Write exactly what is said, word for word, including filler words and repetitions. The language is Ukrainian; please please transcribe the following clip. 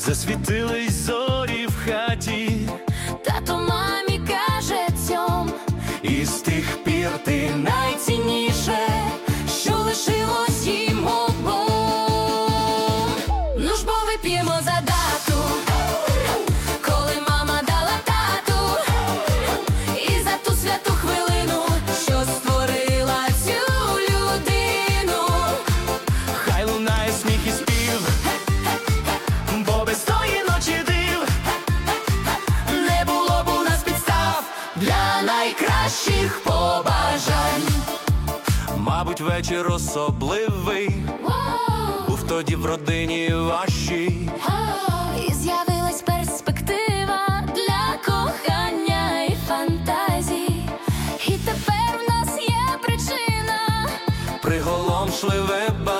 засвітились зорі в хаті. Тато мамі каже цьом, І з тих пір ти найцінніше, що лишилось їм обом. Ну ж бо вип'ємо за дату, коли мама дала тату, і за ту святу хвилину, що створила цю людину. хай лунає сміх і спів, бо без тої ночі див Не було б у нас підстав для найкращих побажань. Мабуть, вечір особливий був тоді в родині вашій. І з'явилась перспектива для кохання і фантазій. І тепер в нас є причина Приголомшливе бачення